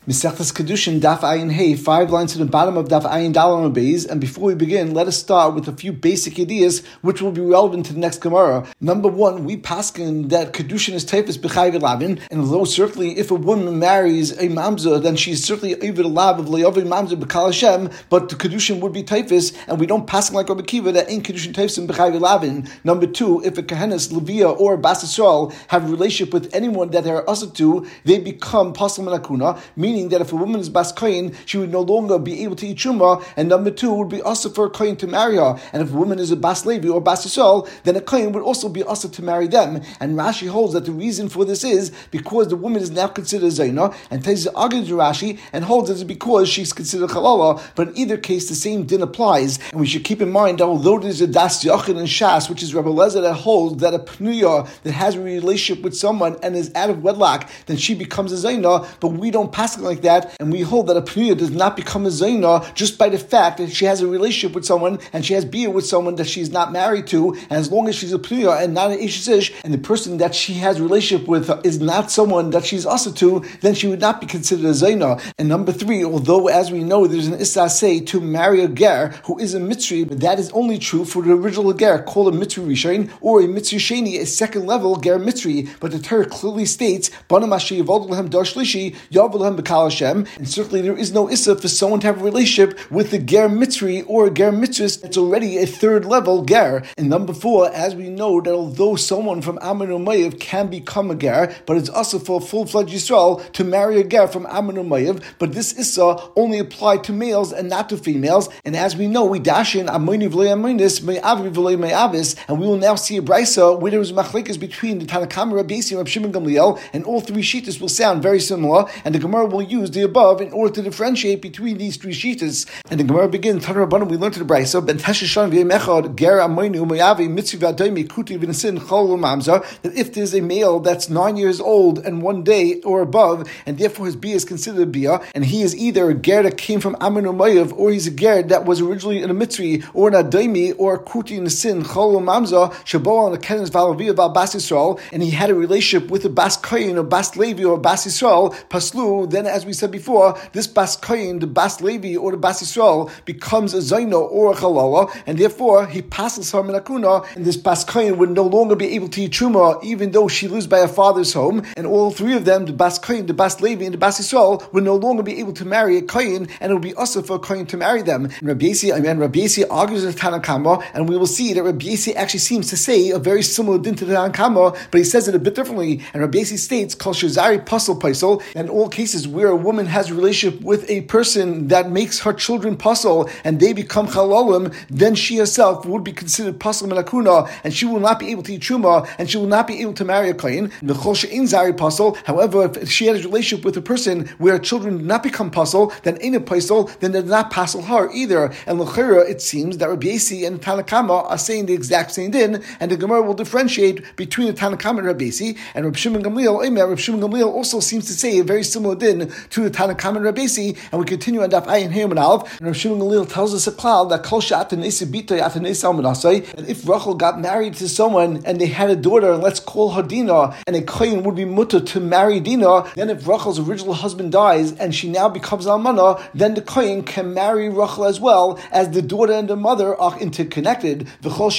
Mesechtas Kedushin, Daf Ayin Hey, 5 lines to the bottom of Daf Ayin Dalon Beis. And before we begin, let us start with a few basic ideas which will be relevant to the next Gemara. Number one, we paskin that Kedushin is typhus b'chayv lavin, and although certainly if a woman marries a mamza, then she's certainly over the lab of le'ovi mamza b'kal Hashem, but the Kedushin would be typhus, and we don't paskin like Rabbi Kiva that ain't Kedushin typhus b'chayv lavin. Number two, if a Kehenis, Leviah, or Bas Yisrael have a relationship with anyone that they are usher to, they become pasal menakuna, meaning that if a woman is bas kohen, she would no longer be able to eat truma, and number two would be also for a kohen to marry her. And if a woman is a bas levi or bas yisrael, then a kohen would also be also to marry them. And Rashi holds that the reason for this is because the woman is now considered zaina, and Taiz argues with Rashi and holds that it's because she's considered halala. But in either case, the same din applies, and we should keep in mind that although there's a das yachin and shas, which is Rabbi Lezer that holds that a pnuya that has a relationship with someone and is out of wedlock, then she becomes a zaina, but we don't pass it like that, and we hold that a pnuya does not become a zaina just by the fact that she has a relationship with someone and she has bia with someone that she's not married to, and as long as she's a pnuya and not an ishish, and the person that she has a relationship with is not someone that she's also to, then she would not be considered a zaina. And number three, although as we know there's an isaseh to marry a ger who is a mitzri, but that is only true for the original ger called a mitzri rishon or a mitzri sheni, a second level ger mitzri, but the Torah clearly states Banam asher yavod lehem dar shlishi yavod lehem b'kal Hashem, and certainly there is no issa for someone to have a relationship with the ger mitzri or a ger mitzvah that's already a third level ger. And number four, as we know that although someone from Ammon or Moav can become a ger, but it's also for full-fledged Yisrael to marry a ger from Ammon or Moav, but this issa only applied to males and not to females. And as we know, we dash in Ammoni v'lei Ammonis, Me'avi v'lei Me'avis, and we will now see a brisa where there is machlekes between the Tanakama, Rabbi Yossi, and Rabbi Shimon Gamliel, and all three shittas will sound very similar, and the Gemara will use the above in order to differentiate between these three shittas. And the Gemara begins, Tana Rabbanan, we learned to the brisa, Ben Tesheshan v'yemechad, Ger Ammoni U'Me'avi, Mitzvah V'Adaymi, Kuti V'Nesin, Chol U'Mamza, that if there's a male that's 9 years old and 1 day or above, and therefore his bia is considered a bia, and he is either a ger that came from Ammon or Moav, or he's a ger that was originally in a mitzri, or an adaymi, or a kuti in the sin, chol mamza, shabo on the kenes valavia val bas Yisrael, and he had a relationship with a bas kohen or bas levi or bas Yisrael, paslu, then as we said before, this bas kohen, the bas levi or the bas Yisrael becomes a zaino or a halala, and therefore he passes her menakuna, and this bas kohen would no longer be able to eat truma, even though she lives by her father's home, and all three of them, the bas kohen, the bas levi, and the bas Yisrael, would no longer be able to marry a kohen, and it would be also for a kohen to marry them. And Rabbi Yossi argues with Tanakama, and we will see that Rabbi Yossi actually seems to say a very similar din to the Tanakama, but he says it a bit differently. And Rabbi Yossi states, Kol Shazari Pasal Paisal, and in all cases where a woman has a relationship with a person that makes her children pasal, and they become halalim, then she herself would be considered pasal menakuna, and she will not be able to eat truma, and she will not be able to marry a kohen. The Kol She'in Zari Pasal, however, if she has a relationship with a person where her children do not become pasal, then ain't a paisal, then they're not pasal her either. And l'chira, it seems that Rabbi Yossi and Tanakama are saying the exact same din, and the Gemara will differentiate between the Tanakama and Rabbi Yossi. And Rabbi Shimon Gamliel, Rabbi Shimon Gamliel also seems to say a very similar din to the Tanakama and Rabbi Yossi. And we continue on Daf Ayin Hey and Aleph. And Rabbi Shimon Gamliel tells us a klal that Kol she'atanei bita atanei salmanasai, and if Rachel got married to someone and they had a daughter, and let's call her Dina, and a kohen would be mutter to marry Dina, then if Rachel's original husband dies and she now becomes almana, then the kohen can marry Rachel as well, as the daughter and the mother are interconnected. However,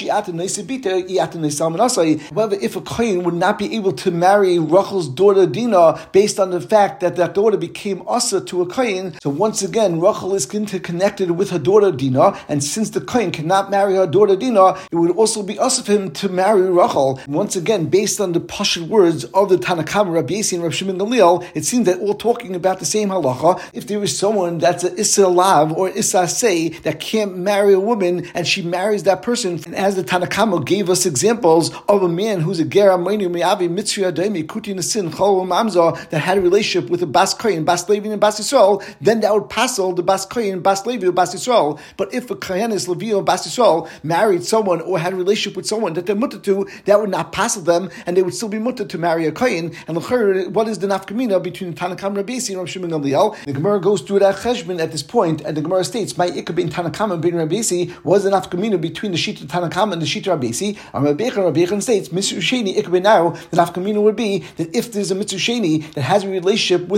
if a kohen would not be able to marry Rachel's daughter Dina based on the fact that that daughter became asa to a kohen, so once again Rachel is interconnected with her daughter Dina, and since the kohen cannot marry her daughter Dina, it would also be asa for him to marry Rachel. Once again, based on the pashut words of the Tanakama, Rabbi Yossi, and Rabbi Shimon Gamliel, it seems that all talking about the same halacha. If there is someone that's an issa lav or issa say that can't marry a woman, and she marries that person, and as the Tanakama gave us examples of a man who's a ger amaynu me'avi mitzri adaymi kuti nesin chol mamza that had a relationship with a bas kohen, bas levi, and bas Yisrael, then that would passel the bas kohen, bas levi, or bas Yisrael. But if a kohenis, levi, or bas Yisrael married someone or had a relationship with someone that they're mutter to, that would not passel them, and they would still be mutter to marry a kohen. And what is the nafkamina between the Tanakama, Rabbi Yossi, and Rabbi Shimon Gamliel? The Gemara goes through that cheshbon at this point, and the Gemara states, "My ikka bin Tanakama bin Rabbi Yossi was an nafkamina between the shita Tanakama and the shita Rabbi Yossi." And Rabbi Yechon states, "Mitzvah sheni ikka bin now." The nafkamina would be that if there's a mitzvah sheni that has a relationship with Rachel,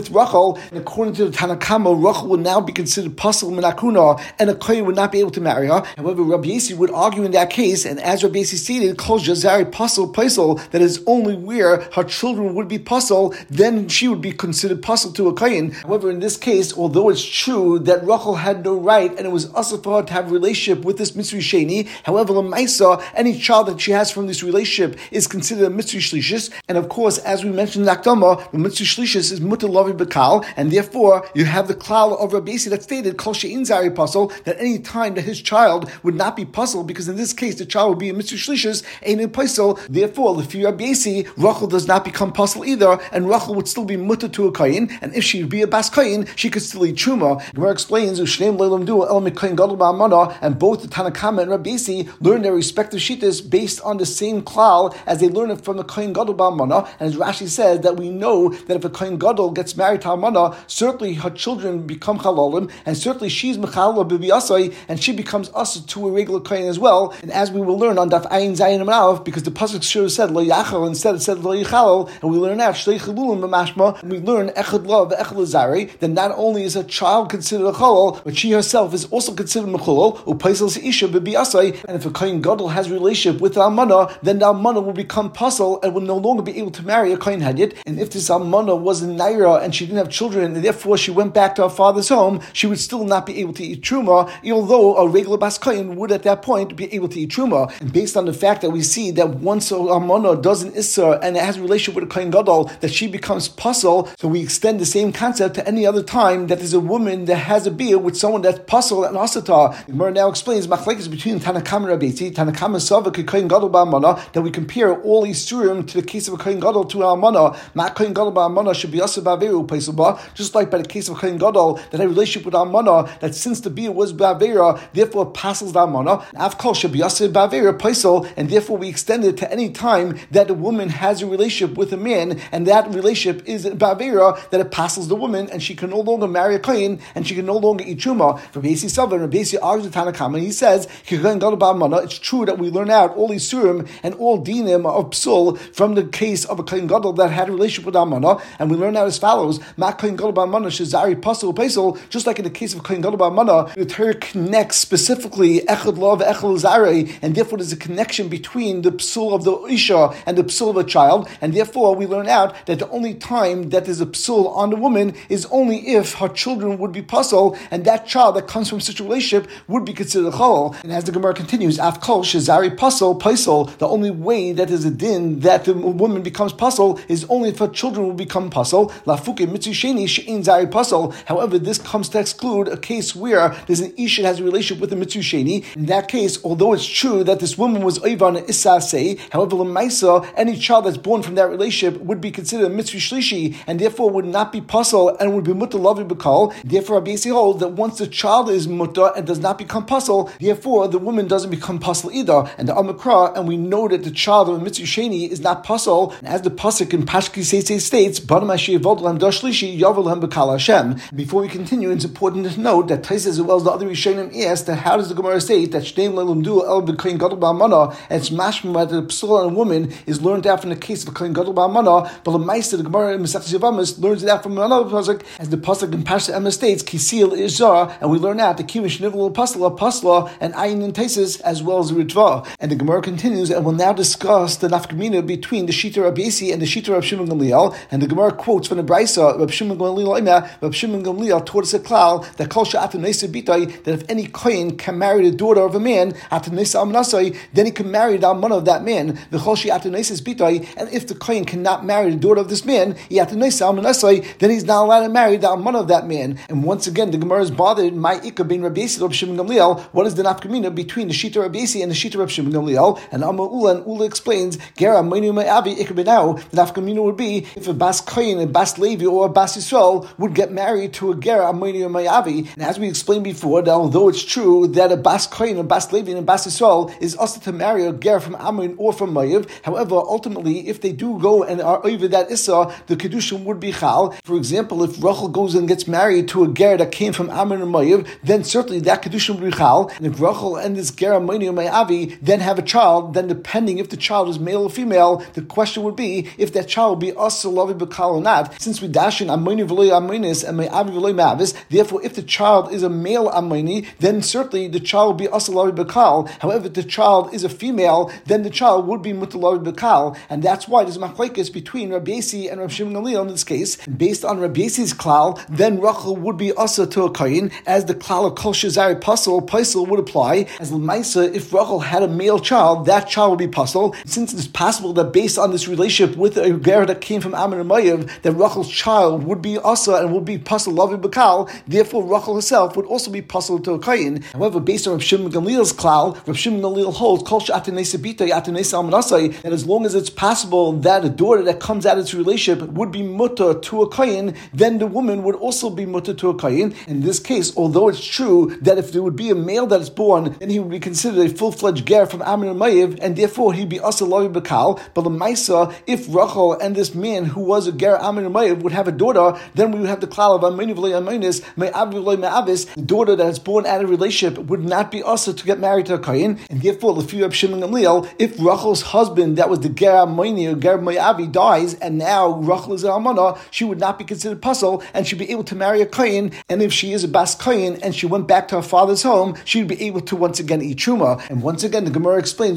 Rachel, and according to the Tanakama, Rachel would now be considered pasul minakuna, and a kohen would not be able to marry her. However, Rabbi Yossi would argue in that case, and as Rabbi Yossi stated, kol jazari pasul, that is only where her children would be pasul, then she would be considered pasul to a kohen. However, in this case, although it's true that Rachel had no right, and it was also for her to have a relationship with this Mitzri Sheni, however, Lamaisa, any child that she has from this relationship is considered a Mitzri Shlishis, and of course, as we mentioned in Akdama, the Mitzri Shlishis is Mutter Lavi Bekal, and therefore, you have the klal of Rabbi Yossi that stated, kol she'in zari pasul, that any time that his child would not be pasul, because in this case, the child would be a Mitzri Shlishis, ain't in pasul, therefore, if you Rabbi Yossi, Rachel does not become pasul either, and Rachel would still be mutter to a kohen, and if she would be a bas kohen, she could still eat truma. Gemara explains, Ushneim leilam du el mikohen gadol ba'amana, and both the Tanakama and Rabbi Yossi learn their respective shittas based on the same klal as they learn it from the kohen gadol ba'amana. And as Rashi says, that we know that if a kohen gadol gets married to amana, certainly her children become halalim, and certainly she's mechalala b'bi'asai, and she becomes asa to a regular kohen as well. And as we will learn on Daf Ayin Zayin and Aleph, because the pasuk should have said lo yachal, instead it said lo yichalal, and we learn out shtei chilulim b'mashma, and we learn echad lav ve'echad lazari, then not only is a child considered a chalal, but she herself is also considered mechalal, upaisal isha b'bi'asai, and if a kohen gadol has a relationship with the almana, then the almana will become pasul and will no longer be able to marry a kohen hadid. And if this almana was a naira and she didn't have children, and therefore she went back to her father's home, she would still not be able to eat truma, although a regular bas kohen would at that point be able to eat truma. And based on the fact that we see that once a almana does an issur and it has a relationship with a kohen gadol, that she becomes pasul, so we extend the same concept to any other time that there's a woman that has a beer with someone that's pasul and asata. Gemara now explains machlekes between Tanakama and Rabbi Yossi. Tanakama savak a kohen gadol ba'amana, that we compare all isurim to the case of a kohen gadol to an almana. Ma kohen gadol ba'amana should be asa ba'averu pasul ba, just like by the case of a kohen gadol that had a relationship with almana, that since the beer was ba'avera, therefore passes the almana. Avkol should be asa ba'avera pasul, and therefore we extend it to any time that a woman has a relationship with a man, and that relationship is ba'avera, that it passes the woman, and she can no longer marry a kohen, and she can no longer eat truma. Rabbi Yossi Sava, Rabbi Yossi argues with Tanakama, and he says, it's true that we learn out all Isurim and all Dinim of Psul from the case of a kohen gadol that had a relationship with Amana, and we learn out as follows: Ma kohen gadol ba'amana shezari pasul pasul. Just like in the case of kohen gadol ba'amana, the Torah connects specifically echad lav echad zari, and therefore there's a connection between the psul of the isha and the psul of a child, and therefore we learn out that the only time that there's a psul on the woman is only if her children would be pasul, and that child that comes from such a relationship would be considered a chalal. And as the Gemara continues, afkol shezari pasul pasul, the only way that there's a din that the woman becomes pasul is only if her children will become pasul. Lafuke mitzu sheni she'in zari pasul. However, this comes to exclude a case where there's an ish that has a relationship with a mitzu sheni. In that case, although it's true that this woman was oivan isasei, however, l'maisa, any child that's born from that relationship would be considered a mitzu shlishi, and therefore would not be pasul and would be mutter lavi b'kal. Therefore, Rabbi Yossi holds that once the child is mutter and does not become pasul, therefore the woman doesn't become pasul either. And the Amakra, and we know that the child of a mitzu sheni is not pasul, and as the pasuk in Pashki Seisei states, before we continue, it's important to note that Tais as well as the other Rishonim asked that how does the Gemara say that Shteim Le'Lumdu El B'Koyin Gadol Ba'amana, and it's mashma that the psul on a woman is learned out from the case of a Koyin Gadol Ba'amana, but the Meister, the Gemara in Masechtas Yevamos learns it out from another pasuk, as the pasuk in Pashas Emma states Kisil Izar, and we learn out the Kimish Nivul Pasla and Ayin and Taisis as well as the Ritva. And the Gemara continues and will now discuss the nafkamina between the Shita Rabbi Yossi and the Shita Rabbi Shimon Gamliel. And the Gemara quotes from the Brisa, Rabbi Shimon Gamliel taught us a klal that kol she'ata neisa bitay, that if any kohen can marry the daughter of a man, ata neisa amnasai, then he can marry the almana of that man. The kol she'ata neisa bitay, and if the kohen cannot marry the daughter of this man, ata neisa amnasai, then he's not allowed to marry the almana of that man. And once again, the Gemara is bothered. My ikka bein Rabbi Yossi Rabbi Shimon Gamliel. What is the nafkamina between the Shita Rabbi Yossi and the Shita Rabbi Shimon Gamliel? And Amma Ula, and Ula explains, Gera Meinu Me'avi ikka benau. The nafkamina would be if a bas kohen, a bas Levi, or a bas Yisrael would get married to a Gera Meinu Me'avi. And as we explained before, that although it's true that a bas kohen, a bas Levi, and a bas Yisrael is also to marry a Gera from Ammon or from Mayiv. However, ultimately, if they do go and are over that Issa, the Kedushin would be Chal. For example, if Rachel goes and gets married to a Gera that came from Ammon or Mayiv, then certainly that Kedushin would be Chal. And if Rachel and this Gera Meinu Me'avi then have a child, then depending if the child is male or female, the question would be if that child will be Asa Lavi B'Kal or not. Since we dash question, Amayni v'loy Amaynis and Me'avi v'loy Me'avis. Therefore, if the child is a male Amayni, then certainly the child will be Asalavi Bekal. However, if the child is a female, then the child would be Mutalavi Bekal. And that's why there's a machlekes between Rabbi Yossi and Rabbi Shimon Gamliel in this case. Based on Rabbi Yossi's klal, then Rachel would be Asa to a Kayin, as the klal of Kol Shazari Paisel would apply. As L'maisa, if Rachel had a male child, that child would be Paisel. Since it's possible that based on this relationship with a ger that came from Ammon and Mayav, that Rachel's child would be Asa and would be Paisel Lavi Bekal, therefore Rachel herself would also be Paisel to a Kayin. However, based on Rabbi Shimon Gamliel's klal, Rabbi Shimon Gamliel holds Kol She'atanei Sabita Yatanei Almanasai, that as long as it's possible that a daughter that comes out of this relationship would be mutter to a Kayin, then the woman would also be mutter to a Kayin. In this case, although it's true that if there would be a male that is born, then he would be considered a full-fledged ger from Ammon and Mayav, and therefore he'd be Asa Lavi Bekal. But the Maisa, if Rachel and this man who was a ger Ammon and Mayav would have a daughter, then we would have the klal of Amayni v'loy Amaynis, Me'avi v'loy Me'avis. The daughter that is born out of a relationship would not be Asa to get married to a Kayin, and therefore, Lefi Rabbi Shimon Gamliel, if Rachel's husband that was the ger Amayni or ger Me'avi dies, and now Rachel is an almana, she would not be considered pasul, and she'd be able to marry a Kayin. And if she is a bas Kayin and she went back to her father's home, she'd be able to once again eat truma. And once again, the Gemara explains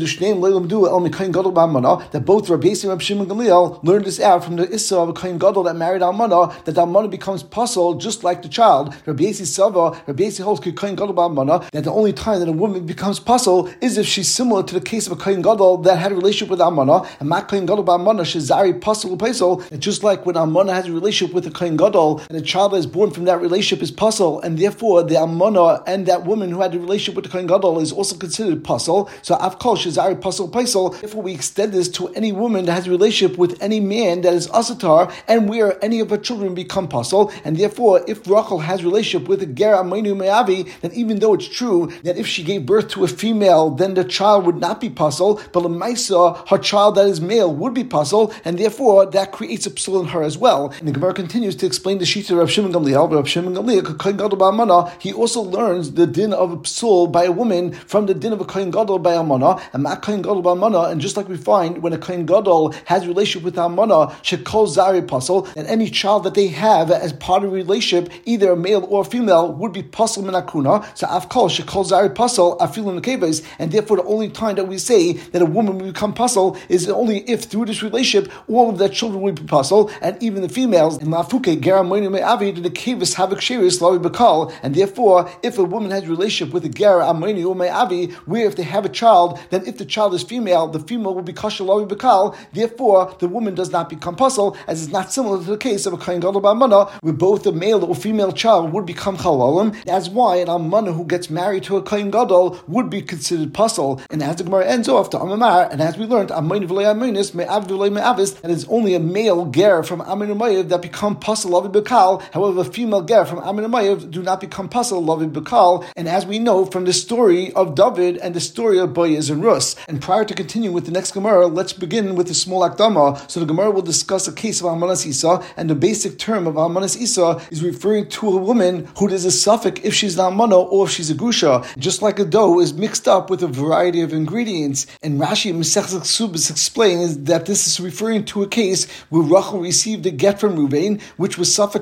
that both Rabbi Yossi and Rabbi Shimon Gamliel learned this out from the Issa of a Kayin Gadol that married almana, that the almana becomes pasul just like the child. Rabbi Yossi Sava, Rabbi Yossi holds Kayin Gadol almana, that the only time that a woman becomes pasul is if she's similar to the case of a Kayin Gadol that had a relationship with almana, and Mak Kayin Gadol almana shezari pasul pasul. And just like when almana has a relationship with a Kayin Gadol, and a child that is born from that relationship is pasul, and therefore the almana and that woman who had a relationship with the Kayin Gadol is also considered pasul. So Avkol shezari pasul pasul. Therefore, we extend this to any woman that has a relationship with any man that is asatar, and where any of her children become pasul. And therefore, if Rachel has a relationship with a ger Amayni Me'avi, then even though it's true that if she gave birth to a female, then the child would not be pasul, but L'maisa, her child that is male would be pasul, and therefore that creates a psul in her as well. And the Gemara continues to explain the shita of Rav Shimon Gamliel. Rav Shimon Gamliel, he also learns the din of a psul by a woman from the din of a Kayin Gadol by almana, and Mak Kayin Gadol by almana. And just like we find when a Kayin Gadol has a relationship with almana, shekol zari pasul, and any child that they have as part of a relationship, either a male or a female, would be pasul minakuna. So afkol shekol zari pasul afil in the keves, and therefore the only time that we say that a woman will become pasul is only if through this relationship all of their children will be pasul, and even the females. In lafuke ger Amayni Me'avi, the keves have a ksheris lavi bekal, and therefore if a woman has a relationship with a ger Amayni or Me'avi, where if they have a child, then if the child is female, the female will be kasher lavi bekal. Therefore, the woman does not become pasul, as is not similar to the case of a Kayin Gadol b'almana, where both a male or female child would become chalalim. That's why an almana who gets married to a Kayin Gadol would be considered pasul. And as the Gemara ends off to Amamar, and as we learned, Amayni v'lei Amaynis, Me'av v'lei Me'avis, that is only a male ger from Ammon and Mayav that become pasul lavi bekal. However, a female ger from Ammon and Mayav do not become pasul lavi bekal. And as we know from the story of David and the story of Boaz and Rus. And prior to continuing with the next Gemara, let's begin with a small akdama. So the Gemara will discuss a case of Almanas Isa, and the basic term of Almanas Isa is referring to a woman who there's a suffix if she's an almana or if she's a grusha, just like a dough is mixed up with a variety of ingredients. And Rashi Masechtas Ksubos explains that this is referring to a case where Rachel received a get from Ruvain, which was suffix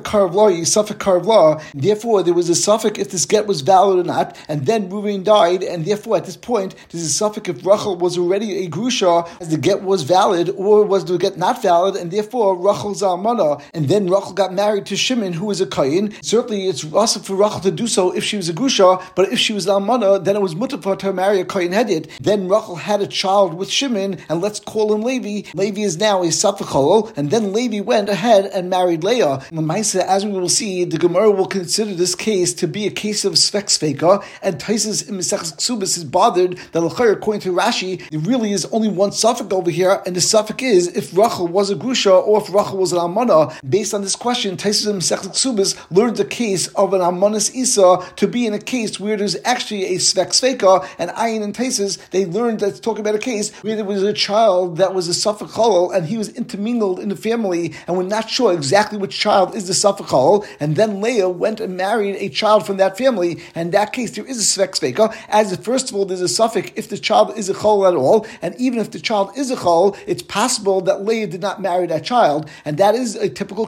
karav law. Therefore, there was a suffix if this get was valid or not, and then Ruvain died, and therefore at this point there's a suffix if Rachel was already a grusha, as the get was valid, or was the get not valid, and therefore Rachel's almana. And then Rachel got married to Shimon, who was a Kayin. Certainly, it's also for Rachel to do so if she was a grusha, but if she was an almana, then it was mutter for her to marry a Kayin headed. Then Rachel had a child with Shimon, and let's call him Levi. Levi is now a Safakol, and then Levi went ahead and married Leah. Lamaisa, as we will see, the Gemara will consider this case to be a case of Svek, and Taisus in Masechtas Ksubos is bothered that according to Rashi, there really is only one suffix over here, and the suffix is if Rachel was a grusha or if Rachel was an almana. Based on this question, Taisus in Masechtas Ksubos learned the case of an almanas Isa to be in a case where there's actually a Svek, and Ayin and Taisus, they learned that it's talking about a case where there was a child that was a suffix chalal, and he was intermingled in the family, and we're not sure exactly which child is the suffix chalal, and then Leah went and married a child from that family, and in that case there is a Svek, as first of all there's a suffix if the child is a chalal at all, and even if the child is a chalal, it's possible that Leah did not marry that child, and that is a typical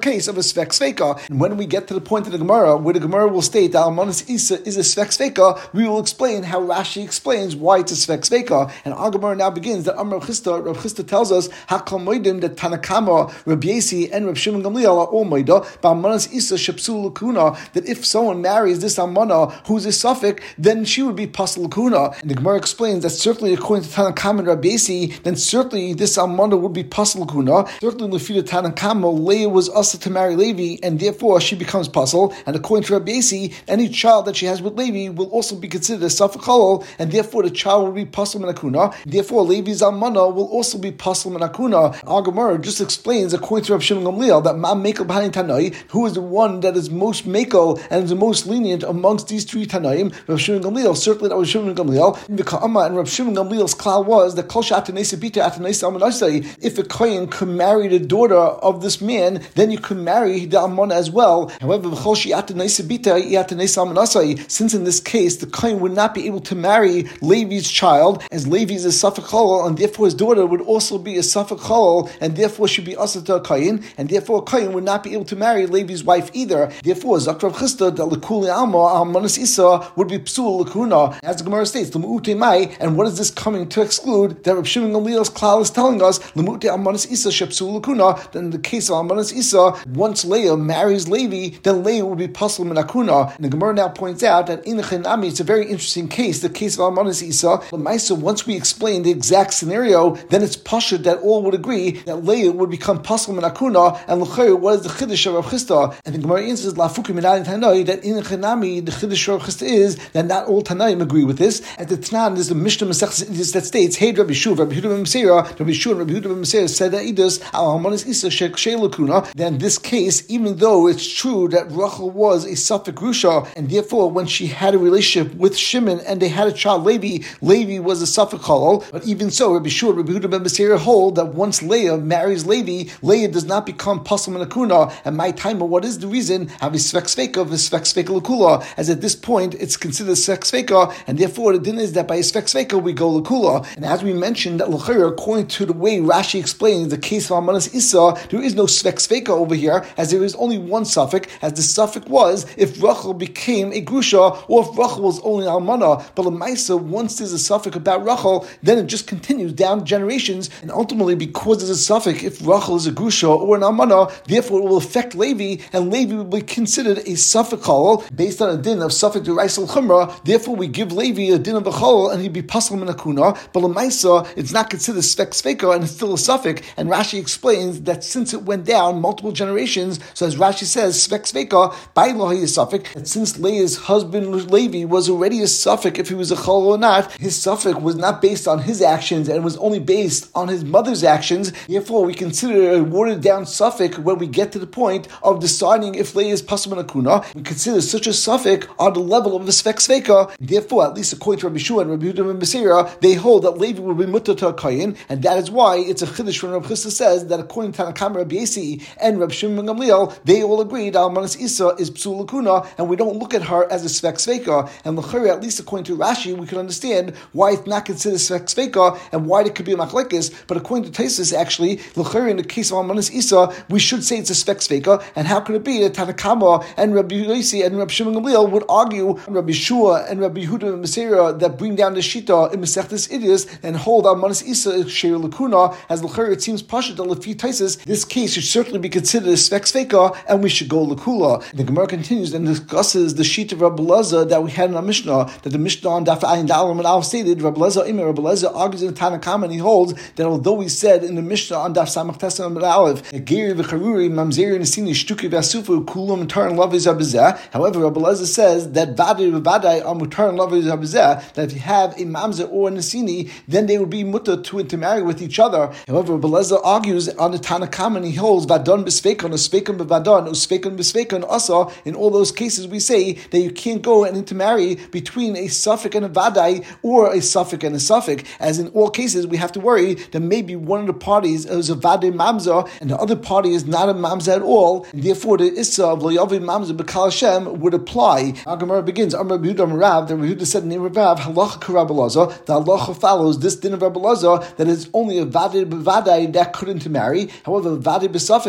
case of a Svek Sveka. And when we get to the point of the Gemara, where the Gemara will state that Almanas Isa is a Svek Sveka, we will explain how Rashi explains why it's a Svek Sveka. And our Gemara now begins that Rav Chisda tells us Hakal Moedim that Tanakama, Rabbi Yesi, and Reb Shimon Gamliel are all Moeda, but Almanas Isa Shepsul Lakuna, that if someone marries this Almana who's a Suffolk, then she would be Pasal Lakuna. And the Gemara explains that certainly according to Tanakama and Rabbi Yesi, then certainly this Almana would be Pasal Lakuna. Certainly Lefida Tanakama, Leah was asked to marry Levi, and therefore she becomes Pasal. And according to Rabbi Yesi, any child that she has with Levi will also be considered a Suffolk Chalal, and therefore the child will be Pasal Menakuna. Therefore Levi's Almana will also be Pasal Menakuna. Our Gemara just explains according to Reb Shimon Gamliel that Ma Mekel B'Hanin Tanai, who is the one that is most Mekel and is the most lenient amongst these three Tanaim. Reb Shimon Gamliel, certainly that was Shimon Gamliel. The Ka'ama and Reb Shimon Gamliel's klal was that Kol Sha'atanesa Bita Atanesa Almanasai. If a kohen could marry the daughter of this man, then you could marry the Almana as well. However, since in this case the kohen would not be able to marry Levi's child, as Levi is a Suffolk Chalal, and therefore his daughter would also be a Suffolk Chalal, and therefore should be also to a kohen, and therefore a kohen would not be able to marry Levi's wife either. Therefore, Zakra Chisda that Lekuli Alma Almanas Isa would be Psul Lakuna, as the Gemara states, L'mu'ute Mai. And what is this coming to exclude? That Reb Shimon Gamliel's klal is telling us L'mu'ute Almanas Isa Shepsul Lakuna. Then in the case of Almanas Isa, once Leah marries Levi, then Leah will be Pasal Menakuna. And the Gemara now points out that in the Chenami, it's a very interesting case, the case of Almanas Isa. But Maisa, once we explain the exact scenario, then it's pashut that all would agree that Leah would become Pasal Menakuna, and L'chayr, what is the Chiddush of Rav Chisda? And the Gemara answers Lafukim Minad Tanai that in the Chenami, the Chiddush of Rav Chisda is that not all Tanaim agree with this. At the Tanan, there's the Mishnah Masechtas that states, Hey Rabbi Shuv, Rabbi Yehuda ben Meseira, Rabbi Shuv and Rabbi Yehuda ben Meseira said that Idus Al Almanas Isa Shei Lakuna. Then this case, even though it's true that Rachel was a Suffolk Grusha, and therefore when she had a relationship with Shimon and they had a child Levi was a Suffolk Chalal. But even so, Rabbi Shuv, Rabbi Yehuda ben Meseira hold that once Leah marries Levi, Leah does not become Pasal Menakuna. And my time, what is the reason? Have a Svek Sveka of a Svek Sveka Lakula, as at this point it's considered Svek Sveka, and therefore the din is that by a Svek Sveka we go Lakula. And as we mentioned, that L'chayr, according to the way Rashi explains the case of Almanas Isa, there is no Svek Sveka over here, as there is only one suffix, as the suffix was if Rachel became a Grusha, or if Rachel was only Almana. But L'maisa, once there's a suffix about Rachel, then it just continues down generations, and ultimately because there's a suffix, if Rachel is a Grusha or an Almana, therefore it will affect Levi, and Levi will be considered a Suffolk Chalal based on a din of Suffolk D'Oraisa L'Chumra. Therefore we give Levi a din of a Chalal, and he'd be Pasal Menakuna. But L'maisa, it's not considered Svek Sveka, and it's still a suffix. And Rashi explains that since it went down multiple generations, so as Rashi says, Svek Sveka, by law he is suffix, that since Leah's husband Levi was already a suffix, if he was a Chalal or not, his suffix was not based on his actions, and was only based on his mother's actions. Therefore we consider a watered down suffix when we get to the point of deciding if Leah is Pasal Menakuna. We consider such a suffix on the level of a Svek Sveka. Therefore, at least according to Rabbi Shua and Rabbi Yehuda ben Meseira, they hold that Levi will be mutter to a kohen, and that is why it's a chiddush when Rabbi Chisda says that according to Tanakama, Rabbi Yesi, and Rabbi Shimon ben Gamliel, they all agree that Almanas Isa is Psul Lakuna, and we don't look at her as a Svek Sveka. And l'chayr, at least according to Rashi, we can understand why it's not considered Svek Sveka and why it could be a machlekes. But according to Taisus, actually, l'chayr, in the case of Almanas Isa, we should say it's a Svek Sveka. And how could it be that Tanakama and Rabbi Yossi and Rabbi Shimon Gamliel would argue Rabbi Shua and Rabbi Yehuda ben Meseira that bring down the Shita in Masechtas Idus and hold Almanas Isa Sheir Lakuna, as l'chayr it seems pashut that Lefi Taisus, this case should certainly be considered a Svek Sveka, and we should go Lakula. The Gemara continues and discusses the sheet of Rabbi Elazar that we had in our Mishnah, that the Mishnah on Daf Ayin Dalam and Al stated, Rabbi Elazar argues in the Tanakama, and he holds that although we said in the Mishnah on Daf Samach Tesa and Aleph, Geri v'Charuri, Mamzeri Nesini, Shtuki v'Asufu, Kulam Mutar and Lavi Zabizah. However, Rabbi Elazar says that Vadai are Mutar and Lavi Zabizah, that if you have a Mamzer or a Nesini, then they would be mutter to intermarry with each other. However, Rabbi Elazar argues on the Tanakama, and he holds Vadon b'Sveikan, Usveikan b'Vadon, Usveikan b'Sveikan also. In all those cases, we say that you can't go and intermarry between a suffix and a vadai, or a suffix and a suffix. As in all cases, we have to worry that maybe one of the parties is a vadai mamza, and the other party is not a mamza at all, and therefore the issa of loyavi mamza b'kal Hashem would apply. Our Gemara begins, Amar Rabbi Yehuda Rav, that Rabbi Yehuda said in the name of Rav, halacha k'Rabbi Elazar, the halacha follows this din of Rabbi Elazar, that it's only a vadai b'vadai that couldn't intermarry. However, vadai b'suffix or a suffix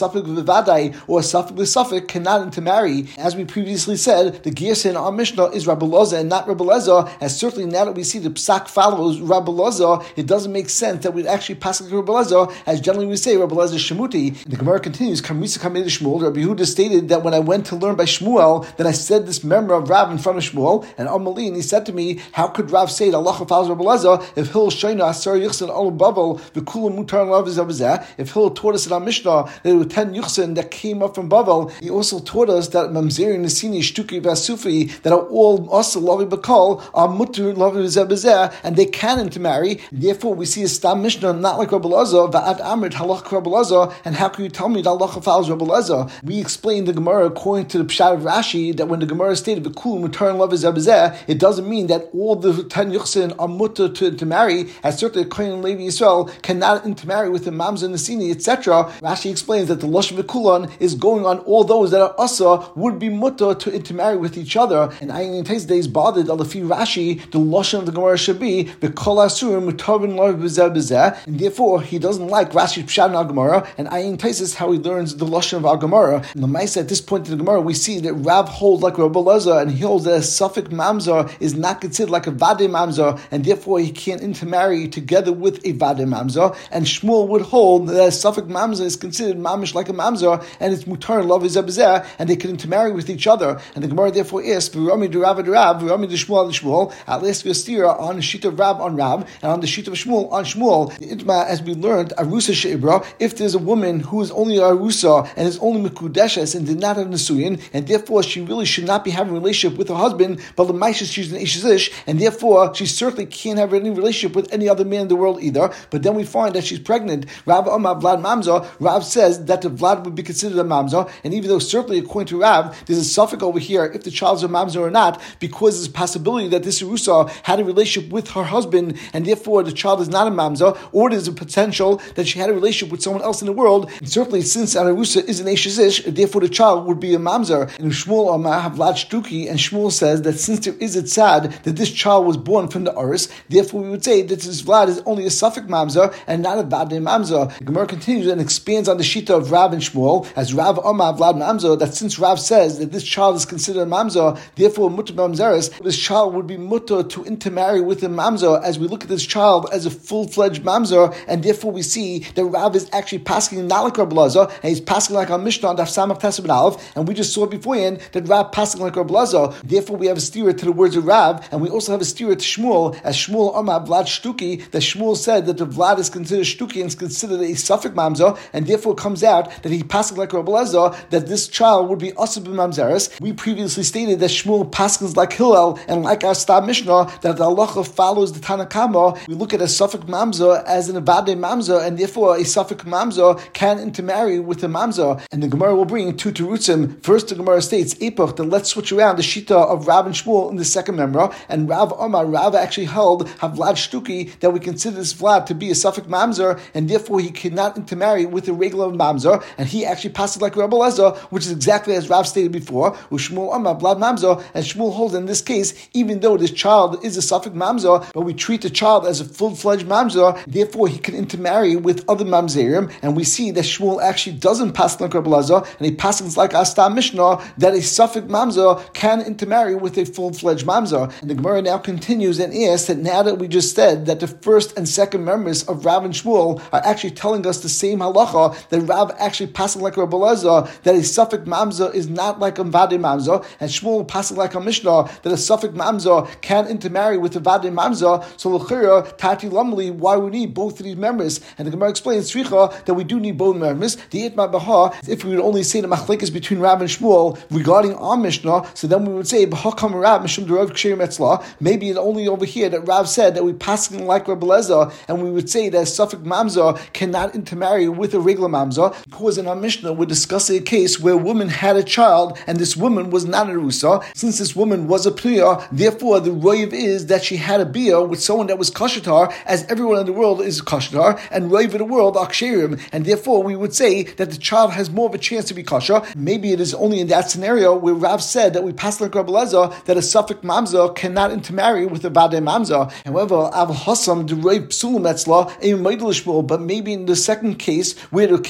Safek Vivadai or a Safek V'Safek cannot intermarry. As we previously said, the Girsa in our Mishnah is Rabbi Loza and not Rabbi Lezer, as certainly now that we see the Psak follows Rabbi Loza, it doesn't make sense that we'd actually pass like Rabbi Lezer, as generally we say Rabbi Lezer Shemuti. The Gemara continues, Kamrisa Kamei Shmuel, Rabbi Yehuda stated that when I went to learn by Shmuel, then I said this member of Rav in front of Shmuel, and Amalin, he said to me, how could Rav say that Allah follows Rabbi Lezer if Hillel Shaina Asar Yuchsin Al Bavel V'Kula Mutar Love is Avzeh? If Hillel taught us in our Mishnah that there were 10 Yuchsin that came up from Bavel, he also taught us that Mamzeri, Nesini, Shtuki, Vasufi, that are all also Lavi Bakal, are Mutar Lavi Zebezeh, and they can intermarry. Therefore, we see a Stam Mishnah not like Rabbi Lezer, Va'ad Amrit Halach Rabbi Lezer, and how can you tell me that Allah follows Rabbi Lezer? We explained the Gemara according to the Pshat of Rashi that when the Gemara stated V'Kul Mutar Lavi Zebezeh, it doesn't mean that all the 10 Yuchsin are mutter to intermarry, as certainly Kohen and Levi Yisrael cannot intermarry with the Mamza and Nesini, etc. Rashi explains that the Lashon V'Kulon is going on all those that are Asa would be mutter to intermarry with each other. And Ayin Tais is bothered that Lefi Rashi, the Lashon of the Gemara should be V'Kol Asur Mutavin Lav B'Zeh B'Zeh, and therefore he doesn't like Rashi's Pshat in our Gemara, and Ayin Tais is how he learns the Lashon of our Gemara. And the Maisa at this point in the Gemara, we see that Rav holds like Rabbi Lezer, and he holds that a Safek Mamza is not considered like a Vade Mamza, and therefore he can't intermarry together with a Vade Mamza. And Shmuel would hold that a Safek Mamza is considered Mamish like a Mamza, and it's Mutar and Love is Abzeh, and they can intermarry with each other. And the Gemara therefore asks, V'rami de Rav de Rav, V'rami de Shmuel, at least V'astira on the sheet of Rav on Rav, and on the sheet of Shmuel on Shmuel. The Itma, as we learned, Arusa She'ibra, if there's a woman who is only Arusa and is only Mekudeshes and did not have Nesuyin, and therefore she really should not be having a relationship with her husband, but the Maishas she's an Ishizish, and therefore she certainly can't have any relationship with any other man in the world either. But then we find that she's pregnant. Rav Amar Vlad Mamza, Rav says that the Vlad would be considered a Mamza, and even though certainly according to Rav, there's a suffix over here if the child's a Mamza or not, because there's a possibility that this Arusa had a relationship with her husband, and therefore the child is not a Mamza, or there's a potential that she had a relationship with someone else in the world, and certainly since an Arusa is an Eshizish, therefore the child would be a Mamzer. And Shmuel Amar Vlad Shtuki, and Shmuel says that since there is a tzad that this child was born from the Aris, therefore we would say that this Vlad is only a Safek Mamzer and not a Vade Mamzer. The Gemara continues and expands on the Shita of Rav and Shmuel, as Rav Amar Vlad Mamzer, that since Rav says that this child is considered a Mamzer, therefore Mutter Mamzeres, this child would be Mutter to intermarry with a Mamzer, as we look at this child as a full-fledged Mamzer, and therefore we see that Rav is actually passing not like Rabbi Lezer, and he's passing like our Mishnah on Daf Samach Tesib and Aleph, and we just saw beforehand that Rav passing like Rabbi Lezer. Therefore we have a steer to the words of Rav, and we also have a steer to Shmuel, as Shmuel Amar Vlad Shtuki, that Shmuel said that the Vlad is considered Shtuki and is considered a Safek Mamzer, and therefore it comes out that he passing like Rabbi Lezer, that this child would be Asab Mamzeres. We previously stated that Shmuel passes like Hillel, and like our Stam Mishnah, that the halacha follows the Tanakama. We look at a Safek Mamzer as an Avade Mamzer, and therefore a Safek Mamzer can intermarry with a Mamzer. And the Gemara will bring two terutzim. First, the Gemara states, Epoch, then let's switch around the Shita of Rav and Shmuel in the second memra, and Rav Omar, Rav actually held Havlad Shtuki, that we consider this Vlad to be a Safek Mamzer, and therefore he cannot intermarry with a regular Mamzer, and he actually passes like Rabbi Lezer, which is exactly as Rav stated before, with Shmuel Omar, Vlad Mamzer, and Shmuel holds in this case, even though this child is a Safek Mamzer, but we treat the child as a full-fledged Mamzer, therefore he can intermarry with other Mamzerim, and we see that Shmuel actually doesn't pass like Rabbi Lezer, and he passes like Asta Mishnah, that a Safek Mamzer can intermarry with a full-fledged Mamzer. And the Gemara now continues and asks that now that we just said that the first and second members of Rav and Shmuel are actually telling us the same halacha, that Rav actually passing like Rabbi Lezer, that a Safek Mamzer is not like a Vade Mamzer, and Shmuel passing like a Mishnah, that a Safek Mamzer can intermarry with a Vade Mamzer. So l'chira Tati Lamli, why we need both of these members? And the Gemara explains Tzricha that we do need both members. The Itma Baha, if we would only say the machlekes between Rav and Shmuel regarding our Mishnah, so then we would say B'hakam Rav Mishum Derav Ksherim Etzla. Maybe it's only over here that Rav said that we passing like Rabbi Lezer, and we would say that Safek Mamzer cannot intermarry with a regular Mamzer, because in our Mishnah we're discussing a case where a woman had a child and this woman was not a Rusa. Since this woman was a Priya, therefore the roiv is that she had a bia with someone that was kashatar, as everyone in the world is kashatar, and roiv in the world are ksherim, and therefore we would say that the child has more of a chance to be kasha. Maybe it is only in that scenario where Rav said that we pass like Rabbi Lezer, that a Safek Mamzer cannot intermarry with a Vade Mamzer. However, Av Hassam the roiv psulim etzla a Shmuel, but maybe in the second case where the case was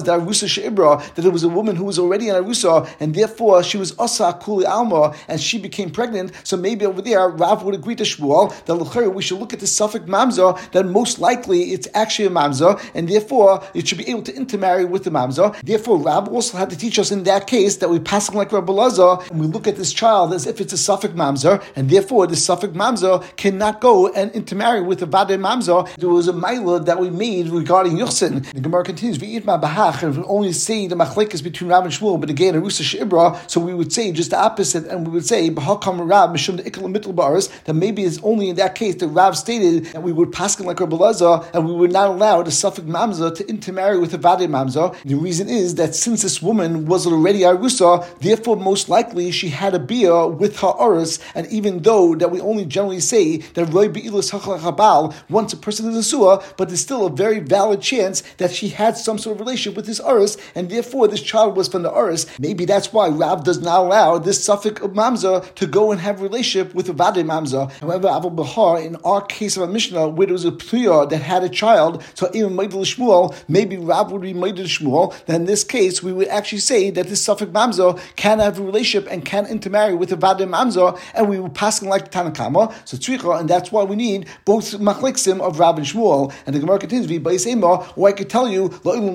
was the Arusa She'ibra, that there was a woman who was already an Arusa, and therefore she was Asa Kuli Alma, and she became pregnant. So maybe over there, Rav would agree to Shmuel that we should look at the Suffolk Mamza, that most likely it's actually a Mamza, and therefore it should be able to intermarry with the Mamza. Therefore, Rav also had to teach us in that case that we pass like Rabbi Lazar, and we look at this child as if it's a Suffolk Mamza, and therefore the Suffolk Mamza cannot go and intermarry with a Vadei Mamza. There was a Maila that we made regarding Yuchsin. The Gemara continues, V'itma Bahach, and we only say the Machlekes between Rav and Shmuel, but again, Arusa She'ibra, so we would say just the opposite, and we would say, B'hakam Rav, Mishum the Ikal Mittel Baris, that maybe it's only in that case that Rav stated that we would pass like Rabbi Lazar, and we would not allow the Suffolk Mamza to intermarry with a Vadei Mamza. The reason is that since this woman was already Arusa, therefore most likely she had a bia with her Oris, and even though that we only generally say that Roy Be'ilas Hachal Chabal, once a person is a Suah, but there's still a very valid chance that she had some sort of relationship with this Oris, and therefore this child was from the Oris. Maybe that's why Rav does not allow this Suffolk of Mamza to go and have a relationship with a Vadei Mamza. However, Aval Bahar, in our case of a Mishnah, where there was a Priya that had a child, so even Maidel Shmuel, maybe Rav would be Maidel Shmuel, then in this case we would actually say that this Suffolk Mamza can have a relationship and can intermarry with a Vadei Mamza, and we were passing like the Tanakama, so Tzricha, and that's why we need both Machleksim of Rav and Shmuel. And the Gemara continues, or I could tell you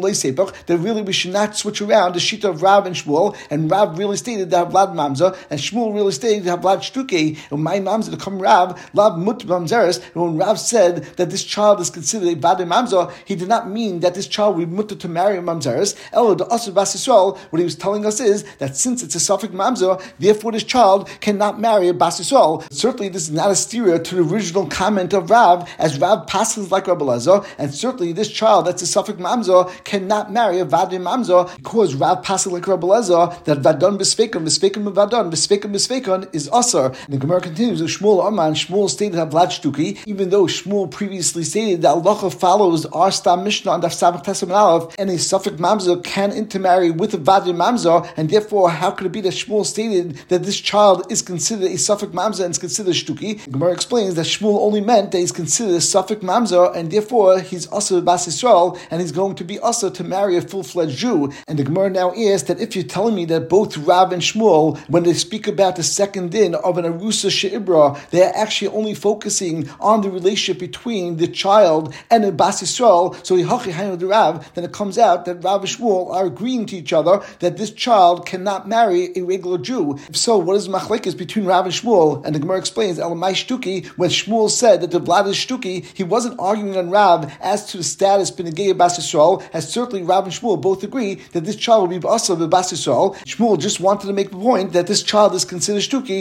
that really we should not switch around the Shita of Rav and Shmuel, and Rav really stated that Vlad Mamza, and Shmuel really stated that Vlad Shtuke, and my Mamza to come Rav, Lav Mut Mamzeres, and when Rav said that this child is considered a Vadei Mamza, he did not mean that this child would be mutter to marry a Mamzeres. Elo the Asur Bas Yisrael, what he was telling us is that since it's a Suffolk Mamza, therefore this child cannot marry a Bas Yisrael. Certainly this is not a stereo to the original comment of Rav, as Rav passes like Rabbi Lazar, and certainly this child that's a Suffolk Mamza cannot marry a Vadei Mamza, because Rav passes like Rabbi Lazar that Vadon B'Sveikan, B'Sveikan B'Vadon, B'Sveikan B'Sveikan is Asur. And the Gemara continues, Shmuel Aman, Shmuel stated that Vlad Shtuki, even though Shmuel previously stated that Allah follows our Stam Mishnah on Daf Samach Tesam Aleph, and a Suffolk Mamza can intermarry with a Vadei Mamza, and therefore how could it be that Shmuel stated that this child is considered a Suffolk Mamza and is considered Shtuki? The Gemara explains that Shmuel only meant that he's considered a Suffolk Mamza, and therefore he's also Bas Yisrael, and he's going to be also to marry a full-fledged Jew. And the Gemara now asks that if you're telling me that both Rav and Shmuel, when they speak about the second din of an Arusa She'ibra, they're actually only focusing on the relationship between the child and a Bas Yisrael, so then it comes out that Rav and Shmuel are agreeing to each other that this child cannot marry a regular Jew. If so, what is machlekes between Rav and Shmuel? And the Gemara explains, Elamai Shtuki, when Shmuel said that the Vlad is Shtuki, he wasn't arguing on Rav as to the status B'negei Bas Yisrael, as certainly Rav and Shmuel both agree that this child will be also the Bas Yisrael. Shmuel just wanted to make the point that this child is considered Shtuki,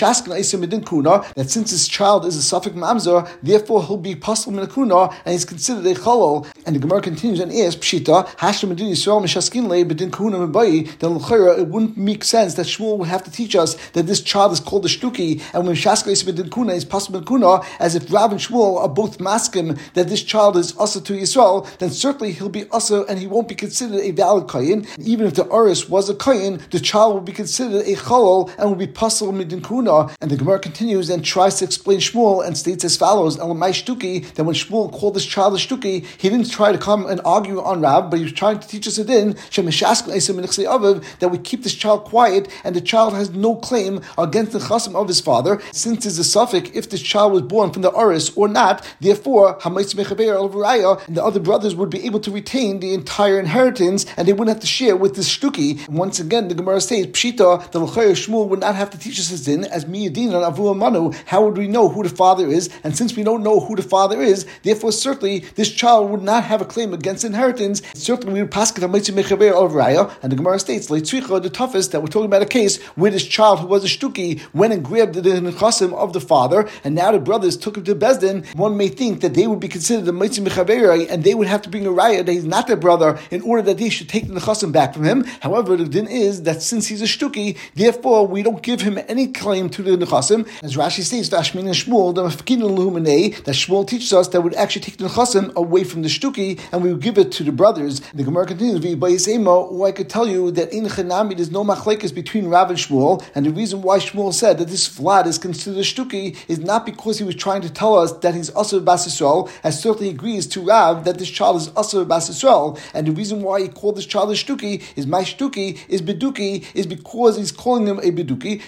that since this child is a Suffolk Mamzer, therefore he'll be Pasal Minakuna, and he's considered a Chalal. And the Gemara continues and asks, Pshita, Hashem Medin Yisrael Meshaskin Le B'din Kahuna Mebayi, then it wouldn't make sense that Shmuel would have to teach us that this child is called a Shtuki, and when Shaska is B'din Kuna is Pasal Minakuna, as if Rav and Shmuel are both maskim that this child is Asa to Yisrael, then certainly he'll be Asa and he won't be considered a valid Kayin. Even if the Oris was a Kayin, the child will be considered a Chalal and will be Pasal Midin Kuna. And the Gemara continues and tries to explain Shmuel and states as follows, Elamai Shtuki, that when Shmuel called this child a Shtuki, he didn't try to come and argue on Rav, but he was trying to teach us a din, that we keep this child quiet and the child has no claim against the chasim of his father. Since there's a suffix if this child was born from the Oris or not, therefore, and the other brothers would be able to retain the entire inheritance and they wouldn't have to share with this Shtuki. And once again, the Gemara says, Pshita, the L'chayr Shmuel would not have to teach us his din, as Miyadin and Avu Manu. How would we know who the father is? And since we don't know who the father is, therefore certainly this child would not have a claim against inheritance. Certainly we would pass it on Mechaber of Raya. And the Gemara states, the toughest that we're talking about a case where this child who was a Shtuki went and grabbed the nechasim of the father, and now the brothers took him to Bezdin. One may think that they would be considered the Mitzvah Mechaber, and they would have to bring a Raya that he's not their brother in order that they should take the nechasim back from him. However, the din is that since he's a Shtuki, therefore we don't give him any claim to the nechasim. As Rashi says, Vashmin and Shmuel, that Shmuel teaches us that would actually take the nechasim away from the Shtuki, and we would give it to the brothers. The Gemara continues, or I could tell you that in Chanami there's no machlekes between Rav and Shmuel, and the reason why Shmuel said that this Vlad is considered a Shtuki is not because he was trying to tell us that he's also Bas Yisrael, as certainly agrees to Rav that this child is also Bas Yisrael, and the reason why he called this child a shtuki is my shtuki is beduki is because he's calling him a beduki.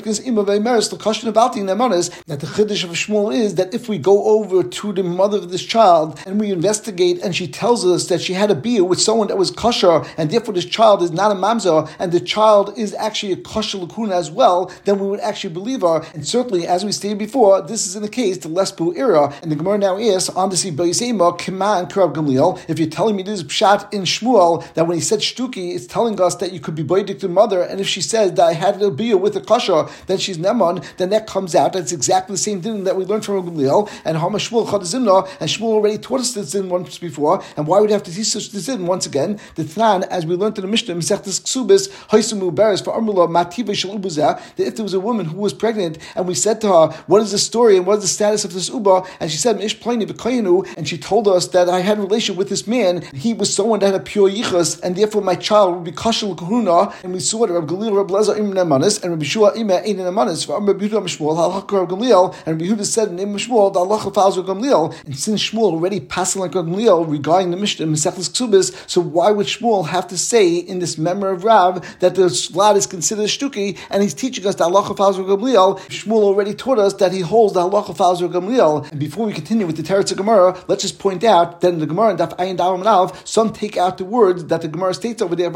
That the chiddush of Shmuel is that if we go over to the mother of this child and we investigate, and she tells us that she had a beer with someone that was kosher, and therefore this child is not a mamzer, and the child is actually a kosher lakuna as well, then we would actually believe her. And certainly, as we stated before, this is in the case the lesbu era. And the Gemara now asks on the Sibbayisema Kima and Karav Gamliel. If you're telling me this is pshat in Shmuel that when he said shtuki, it's telling us that you could be boidik to mother, and if she says that I had a beer with a kosher, then she's neman. Then that comes out. That's exactly the same thing that we learned from Gamliel and Hama Shmuel Chadazimna. And Shmuel already taught us this in once before. And why would we have to teach us this in once again? The Tnan, as we learned in the Mishnah, Mesechtes Ksubis Hoisumu Beres for Amrullah Mativa Shel Ubuzah, that if there was a woman who was pregnant and we said to her, what is the story and what is the status of this uba? And she said, Mish Pliny B'Koyenu, and she told us that I had a relation with this man. He was someone that had a pure yichus, and therefore my child would be kashal kahuna. And we saw that Reb Galil, Reb Lezer Im Nemanis, and Reb Yeshua Ima Ein Nemanis. For Reb Yehuda Mishmuel Halakha Reb Gamliel, and Reb Yehuda said in the name of Shmuel, the halacha follows Reb Gamliel. And since Shmuel already passed like Reb Gamliel regarding the Mishnah Mesechtes Ksubis, so why would Shmuel have to say in this memory of Rav that the slad is considered a shtuki, and he's teaching us the halacha follows Reb Gamliel? Shmuel already taught us that he holds the halacha follows Reb Gamliel. And before we continue with the Teretz of Gemara, let's just point out that in the Gemara in Daf Ayin Dalem Alv, some take out the words that the Gemara states over there,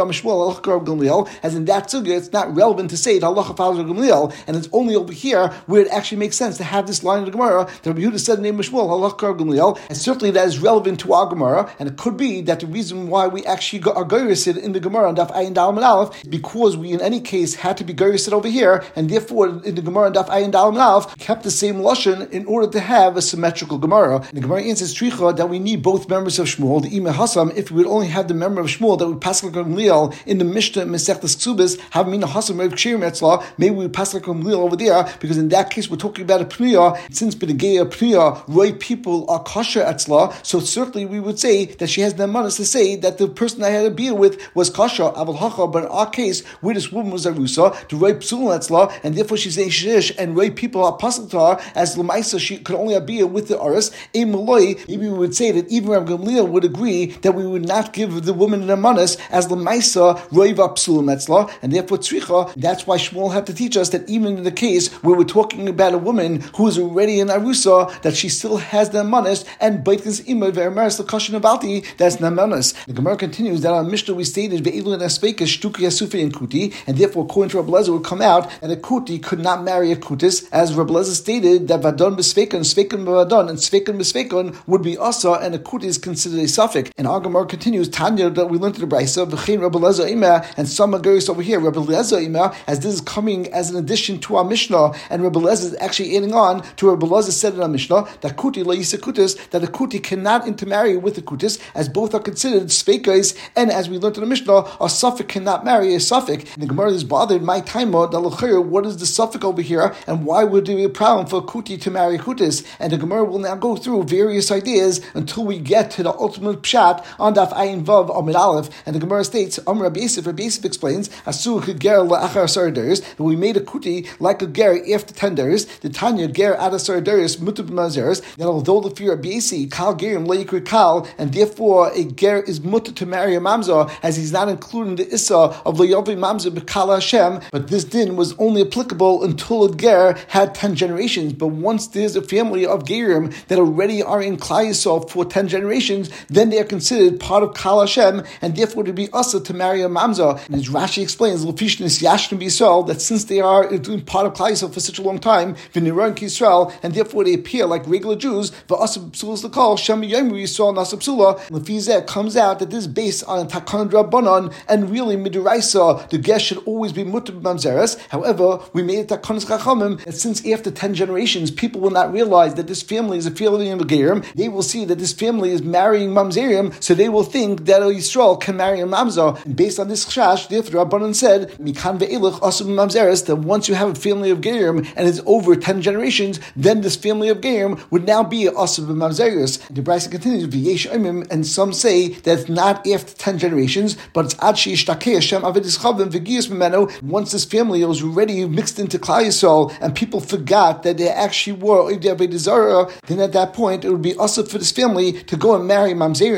as in that sugya, it's not relevant to say the halacha follows Reb Gamliel, and it's only over here where it actually makes sense to have this line of the Gemara that Rabbi Yehuda said in the name of Shmuel halacha Reb Gamliel, and certainly that is relevant to our Gemara, and it could be that the reason why we actually are goyresid in the Gemara on Daf Ayin Dalem Alv is because we in any case had to be goyresid over here, and therefore in the Gemara on Daf Ayin Dalem Alv kept the same lashon in order to have a symmetrical Gemara. And the Gemara answers Tricha that we need both members of Shmuel, the Ima Hasam. If we would only have the member of Shmuel that would pass like Gamliel in the Mishnah Mesechtes Ksubis, have Mina Hasam Rev Kshirim Etzla, maybe we would pass like Gamliel over there, because in that case we're talking about a Pniya. Since B'Negeya Pniya, Roy people are kosher Etzla, so certainly we would say that she has the manas to say that the person I had a beer with was kosher, Aval Hacha, but in our case, where this woman was Arusa, the Roy Psul Etzla, and therefore she's a Shish, and Roy people are apostle to her, as Lamaisa she could only have beer with the Aris. A Maloi, maybe we would say that even Rav Gamliel would agree that we would not give the woman an amanis as Lamaisa Roiva Psulim Etzla, and therefore Tzricha. That's why Shmuel had to teach us that even in the case where we're talking about a woman who is already in Arusa, that she still has the amanis, and Baitkins Ima Verimaris Lakashin Abalti, that's the amanis. The Gemara continues that on Mishnah we stated Ve'elu and Aspeka Shtuki Yasufi and Kuti, and therefore according to Reb Lezer would come out and a Kuti could not marry a Kutis, as Reb Lezer stated that Vadon Besvekon, Svekon Vadon, and Svekon Besvekon would be Asa, and a Kuti is considered a suffix. And our Gemara continues Tanya that we learned in the Brisa V'chein Reb Lezer Ima, and some Agaris over here Reb Lezer Ima, as this is coming as an addition to our Mishnah, and Reb Lezer is actually adding on to Reb Lezer said in our Mishnah that Kuti Laisa Kutis, that a Kuti cannot intermarry with a Kutis, as both are considered Svekais, and as we learned in the Mishnah, a suffix cannot marry a suffix. And the Gemara is bothered my time what is the suffix over here, and why would there be a problem for a Kuti to marry a Kutis? And the Gemara will now go through various ideas until we get to the ultimate pshat on Daf Ayin Vav Amid Aleph. And the Gemara states, Rabbi Yosef explains, Asu could ger la'achar sardaris, that we made a Kuti like a ger after 10 days. The Tanya ger ada sardaris mutub mazeres, that although the fear of Basi kal gerim leikri kal, and therefore a ger is mutter to marry a mamza, as he's not including the issa of leyovi mamza b'kal Hashem. But this din was only applicable until a ger had 10 generations. But once there's a family of gerim that already are in Klal Yisrael for 10 generations, then they are considered part of Kal Hashem, and therefore to be asa to marry a mamza. And as Rashi explains, Lefishnis Yashnim Yisrael, that since they are doing part of Klal Yisrael for such a long time, V'niran Yisrael, and therefore they appear like regular Jews. V'asa psulas l'kol Shem Yomu Yisrael Nasa Psula. Lefizeh comes out that this is based on Takan Rabbanon, and really Midiraisa, the ger should always be mutter mamzeres. However, we made it Takanas Chachamim that since after 10 generations, people will not realize that this family is a family of gerim. They will see that this family is marrying mamzerim, so they will think that a Yisrael can marry a mamza. And based on this chash, therefore Rabbanan said, Mikan ve'elach asum mamzeres, that once you have a family of gerim and it's over 10 generations, then this family of gerim would now be asum mamzeres. The Brisa continues, V'yesh imim, and some say that it's not after 10 generations, but it's ad she'ishtakei Hashem avedis chavim v'giyas memeno. Once this family was already mixed into Klal Yisrael and people forgot that they actually were Oivdei Avodah Zarah, then at that point it would be also for this family to go and marry mamzerim. Ultimately,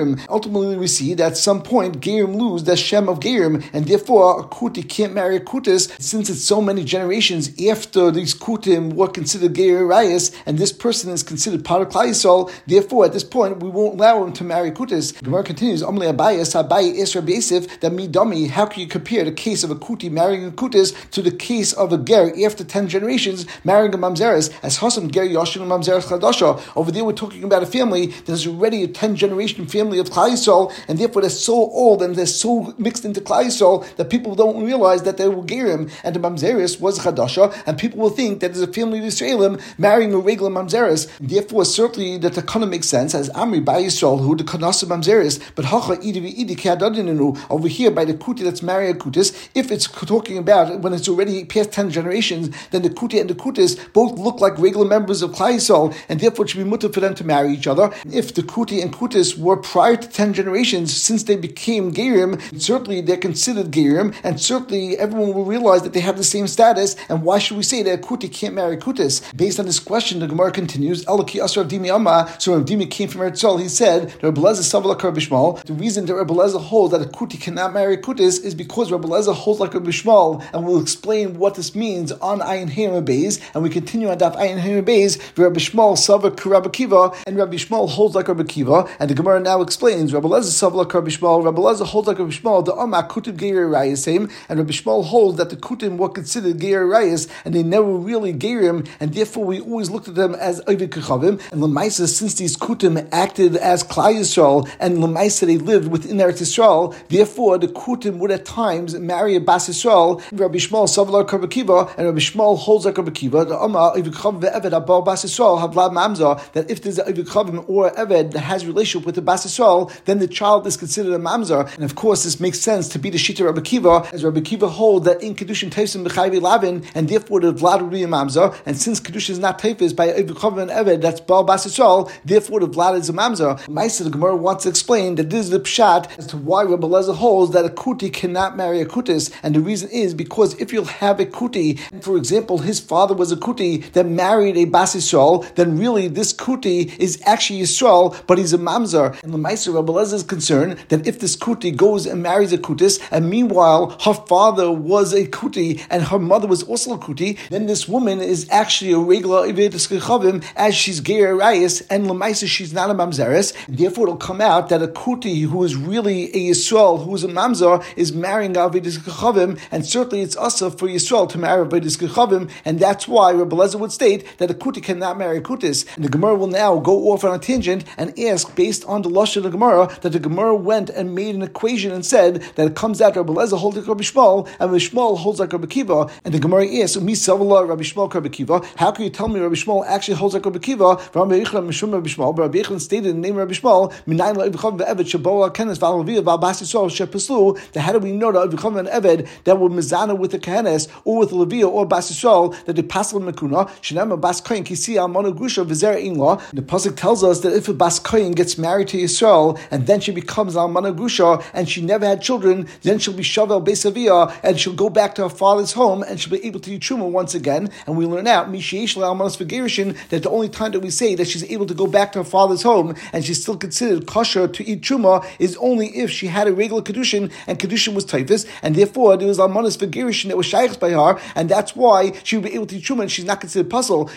ultimately we see that at some point Gerim lose the Shem of Gerim, and therefore a Kuti can't marry a Kutis, since it's so many generations after these Kutim were considered Geir Rayas, and this person is considered part of Klal Yisrael. Therefore, at this point, we won't allow him to marry Kutis. Gemara continues, Amli Abaye Esra Beisif, that Midami, how can you compare the case of a Kuti marrying a Kutis to the case of a Ger after 10 generations marrying a Mamzeres, as Hasam Ger Yoshin and Mamzeres Chadasha? Over there, we're talking about a family that is already a 10-generation family of Klal Yisrael, and therefore they're so old and they're so mixed into Klal Yisrael that people don't realize that they were Gerim, and the Mamzeres was Chadasha, and people will think that there's a family of Yisraelim marrying a regular Mamzeres. Therefore, certainly the Takana makes sense as Amri by Yisrael, who the Kanasa Mamzeres, but Hacha Idi Keadadininu, over here by the Kuti that's marrying a Kutis, if it's talking about when it's already past 10 generations, then the Kuti and the Kutis both look like regular members of Klal Yisrael, and therefore it should be mutter for them to marry each other. If the Kuti and Kutis were prior to 10 generations, since they became Gerim, certainly they're considered Gerim, and certainly everyone will realize that they have the same status, and why should we say that a Kuti can't marry Kutis? Based on this question, the Gemara continues, Elaki Asar Rav Dimi Amma, so Rav Dimi came from Eretz, he said, the Rebbe Lezer Savla Kar Bishmal, the reason that Rebbe Lezer holds that a Kuti cannot marry Kutis is because Rebbe Lezer holds like Rebbe Shmuel, and we'll explain what this means on Ayin Heim Beis, and we continue on Daf Ayin Heim Beis, Rebbe Shmuel Savla Kar Rabbi Kiva, and Rabbi Shmuel holds like Rabbi Kiva, and the Gemara now explains, Rebbe Lezer Savla Kar Bishmal, Rebbe Lezer holds like Rabbi Shmuel, the Amma Kutim Geir Rayasim, and Rabbi Shmuel holds that the Kutim were considered Geir Rayas, and they never really Geirim, and therefore we always looked at them as Ovid Kechavim, and Lamaisa, since these Kutim acted as Klal Yisrael, and Lamaisa they lived within Eretz Yisrael, therefore the Kutim would at times marry a Bas Yisrael. Rabbi Shmuel Savlar Rabbi Kiva, and Rabbi Shmuel holds like Rabbi Kiva, the Amma Ovid Kechavim ve'Eved Abba Bas Yisrael Havla Mamza, that if there's an Ovid Kechavim or Eved that has relationship with the Bas Yisrael, then the child is considered a Mamzer, and of course this makes sense to be the Shita Rabbi Kiva, as Rabbi Kiva holds that in Kedushin Teisim B'chayvi Lavin, and therefore the Vlad would be a Mamzer, and since Kedushin is not Teifis by Ovid Kechavim and Eved, that's Baal Bas Yisrael, therefore the Vlad is a Mamzer. Maisa, the Gemara wants to explain that this is the Pshat as to why Rabbi Lezer holds that a Kuti cannot marry a Kutis, and the reason is because if you'll have a Kuti, and for example his father was a Kuti that married a Bas Yisrael, then really this Kuti is actually Yisrael, but he's a Mamzer. And the Maisa, Rabbi Lezer is concerned that if this Kuti goes and marries a Kutis, and meanwhile her father was a Kuti and her mother was also a Kuti, then this woman is actually a regular Ivedis Kechavim, as she's Geir Rayas, and Lamaisa she's not a Mamzeres. Therefore it'll come out that a Kuti who is really a Yisrael, who is a Mamzer, is marrying Avedis Kechavim, and certainly it's also for Yisrael to marry Avedis Kechavim, and that's why Rabbi Lezer would state that a Kuti cannot marry a Kutis. And the Gemara will now go off on a tangent and ask, based on the Lashon of the Gemara, that the Gemara went and made an equation and said that it comes out Rabbi Lezer holds like Rabbi Shmuel, and Rabbi Shmuel holds like Rabbi Kiva. And the Gemara asks, Umi Savala Rabbi Shmuel Rabbi Kiva, how can you tell me Rabbi Shmuel actually holds like Rabbi Kiva? Rabbi Yechon Mishum Rabbi Shmuel, but Rabbi Yechon stated in the name of Rabbi Shmuel, Minayin LaEvichav ve'Eved Shaboa Kenes V'Alaviyah V'Abas Yisrael Shepaslu, that how do we know that Evichav and Eved that were Mizana with the Kehenes, or with the Leviah, or Bas Yisrael, that they pass on Mekuna, Shenema Bas Koyin Kisi Almana Grusha V'Zer Inla. The Pasuk tells us that if a Bas Koyin gets married to Yisrael, and then she becomes Almana Grusha, and she never had children, then she'll be Shavel Beisaviyah, and she'll go back to her father's home, and she'll be able to eat Truma once again. And we learn out, Mishiesh Almanas V'Gerishin, that the only time that we say that she's able to go back to her father's home, and she's still considered kosher to eat Truma, is only if she had a regular Kedushin, and Kedushin was Typhus, and therefore there was Almanas V'Gerishin that was Shaykhs by her, and that's why she would be able to eat Truma, and she's not considered puzzle,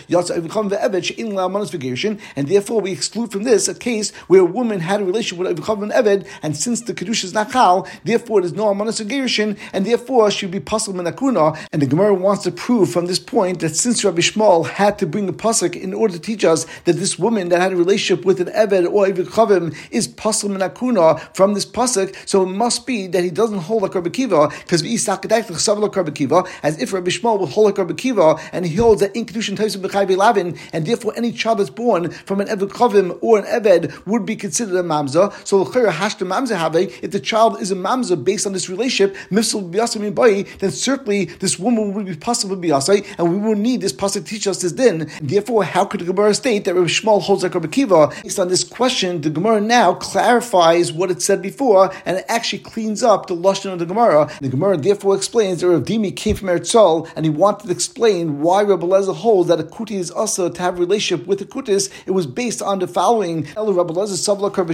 and therefore we exclude from this a case where a woman had a relationship with Avichav and Eved, and since the Kedusha is not Chal, therefore there's no Almanas V'Gerishin, and therefore she would be puzzle Menakuna. And the Gemara wants to prove from this point that since Rabbi Shmuel had to bring a pasuk in order to teach us that this woman that had a relationship with an Eved or Avichav is puzzle Menakuna from this pasuk, so it must be that he doesn't hold like Rabbi Kiva, because as if Rabbi Shmuel would hold like Rabbi Kiva, and he holds that in Kedushin Taisim B'chayvi Lavin, and therefore any child that's born from an Eved Chavim or an Eved would be considered a Mamza. So if the child is a Mamza based on this relationship, then certainly this woman would be possible to be Asai, and we will need this pasuk to teach us this din. And therefore, how could the Gemara state that Rabbi Shmuel holds like Rabbi Kiva? Based on this question, the Gemara now clarifies what it said before, and it actually cleans up the lashon of the Gemara. The Gemara therefore explains that Rav Dimi came from Eretz, and he wanted to explain why Rabbi Lezer holds that a kuti is also to have a relationship with a kutis. It was based on the following: Rabbi Lezer Savla Kar Bishmal,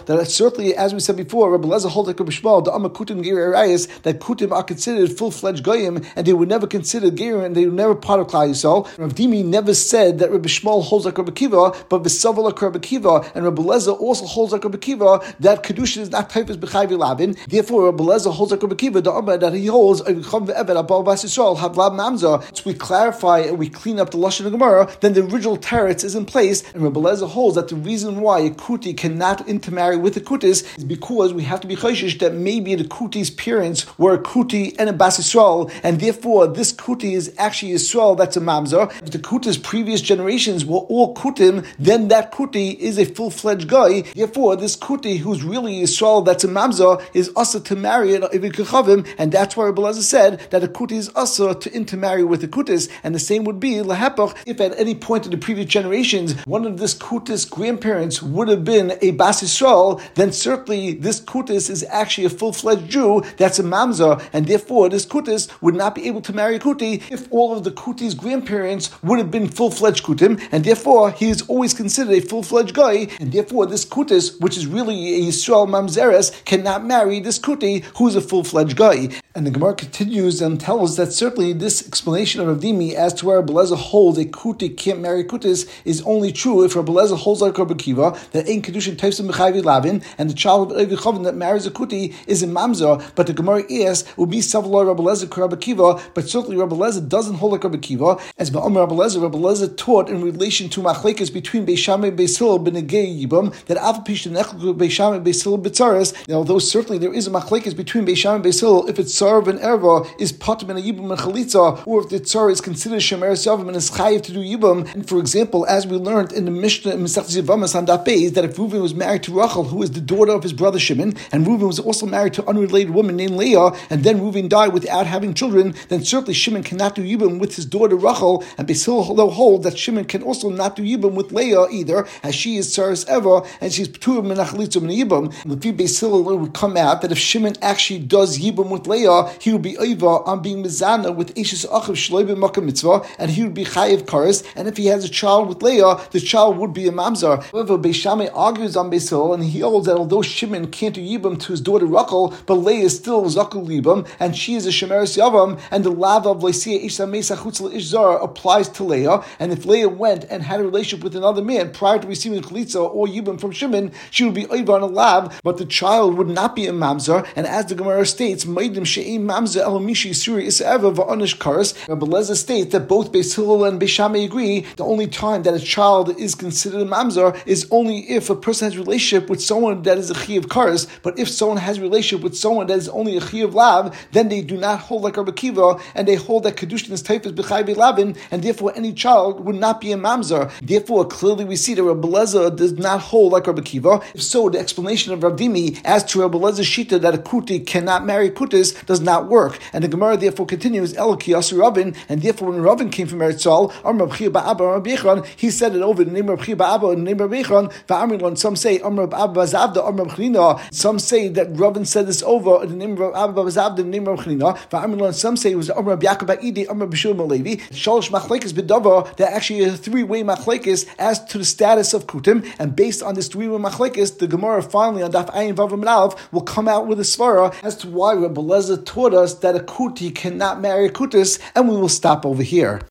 that certainly, as we said before, Rabbi Lezer holds like Rabbi Shmuel, the Amma Kutim Geir Arayis, that Kutim are considered full-fledged Goyim, and they were never considered Geir, and they were never part of Klal Yisrael. Rav Dimi never said that Rabbi Shmuel holds like Rabbi Kiva, but V'savar like Rabbi Kiva, and Rabbi Lezer also holds like Rabbi Kiva that Kedushin is not type as B'chai V'lavin. Therefore, Rabbi Lezer holds like Rabbi Kiva, the Amma that he holds Avicham Ve'eved Abal Bas Yisrael Havlav Mamza. So we clarify and we clean up the Lashon of Gemara, then the original teretz is in place, and Rabbi Lezer holds that the reason why a kuti cannot intermarry with a kutis is because we have to be chayshish that maybe the kuti's parents were a kuti and a Bas Yisrael, and therefore this kuti is actually Yisrael that's a mamzer. If the kuti's previous generations were all kutim, then that kuti is a full-fledged guy. Therefore, this kuti who's really Yisrael that's a mamzer is asa to marry an Ivikachavim, and that's why Rabbi Lezer said that a kuti is asa to intermarry with the kutis, and the same would be lahapach if at any point in the previous generations one of this kutis grandparents would have been a Bas Yisrael, then certainly this kutis is actually a full-fledged Jew that's a mamzer, and therefore this kutis would not be able to marry a kuti if all of the kuti's grandparents would have been full-fledged kutim, and therefore he is always considered a full-fledged guy, and therefore this kutis, which is really a Yisrael mamzeres, cannot marry this kuti who is a full-fledged guy. And the Gemara continues and tells that certainly this explanation of Rav Dimi as to where Rabbi Lezer holds a kuti can't marry kutis is only true if Rabbi Lezer holds like Rabbi Kiva that Ein Kedushin Taifsim B'chai Lavin, and the child of Evi Chavin that marries a kuti is a mamzer. But the Gemara asks, would be Savlor Rabbi Lezer Rabbi Kiva, but certainly Rabbi Lezer doesn't hold like Rabbi Kiva. As Ba'am Rabbi Lezer taught in relation to machlekes between Beis Shammai and Beis Hillel b'negei yibam that Av Pish Nechlu Beis Shammai and Beis Hillel b'tzaras. Although certainly there is a machlekes between Beis Shammai and Beis Hillel if it's Sarv and Erva is patim and a yibam and chalitza, or if the tzar is considered shemeres yavim and is chayiv to do yibam. And for example, as we learned in the Mishnah in Masechtas Yevamos on Daf Beis, that if Reuven was married to Rachel, who is the daughter of his brother Shimon, and Reuven was also married to an unrelated woman named Leah, and then Reuven died without having children, then certainly Shimon cannot do yibam with his daughter Rachel, and Beis Hillel hold that Shimon can also not do yibam with Leah either, as she is tzaras eva and she's p'turim min achalitza min yibam. And the Beis Hillel would come out that if Shimon actually does yibam with Leah, he would be over on being mizana with Eishes Achav Shloi b'Makom Mitzvah, and he would be chayiv kares. And if he has a child with Leah, the child would be a mamzar. However, Beis Shammai argues on Beis Hillel, and he holds that although Shimon can't do yibam to his daughter Rachel, but Leah is still zakul yibam, and she is a shemeres yavam, and the lav of leisiyah ish samesa chutz leish zar applies to Leah. And if Leah went and had a relationship with another man prior to receiving chalitza or yibam from Shimon, she would be over on a lav, but the child would not be a mamzar. And as the Gemara states, meidim she'im mamzar elamishi suri isa'eva va'onish kares. Rabbi Lezer states that both Beis Hillel and Beis Shammai agree the only time that a child is considered a mamzar is only if a person has a relationship with someone that is a chi of kares. But if someone has a relationship with someone that is only a chi of lav, then they do not hold like Rabbi Kiva, and they hold that kedushin is typhus b'chai v'lavin, and therefore any child would not be a mamzar. Therefore, clearly we see that Rabbi Lezer does not hold like Rabbi Kiva. If so, the explanation of Rav Dimi as to Rabbi Lezer's shita that a kuti cannot marry kutis does not work. And the Gemara therefore continues, Eloki Asu Ravin, and therefore when Ravin came from Eretz Yisrael, Amr Rabbi Chia Ba'abba Rabbi Yechon, he said it over in the name of Rabbi Chia Ba'abba and the name of Rabbi Yechon, Va'amrilon. Some say Amr Rabbi Abba Zavda, Amr Rabbi Chanina. Some say that Ravin said this over in the name of Rabbi Abba Zavda, in the name of Rabbi Chanina. Va'amrilon. Some say it was Amr Rabbi Yaakov Ba'idi, Amr Rabbi Shimon Levi. Shalosh machlekes b'dava, that actually is a three-way machlekes as to the status of kutim, and based on this three-way machlekes, the Gemara finally on Daf Ayin Vav Amud Aleph will come out with a svara as to why Rabbi Lezer taught us that a kuti cannot marry a kutis, and we will stop over here.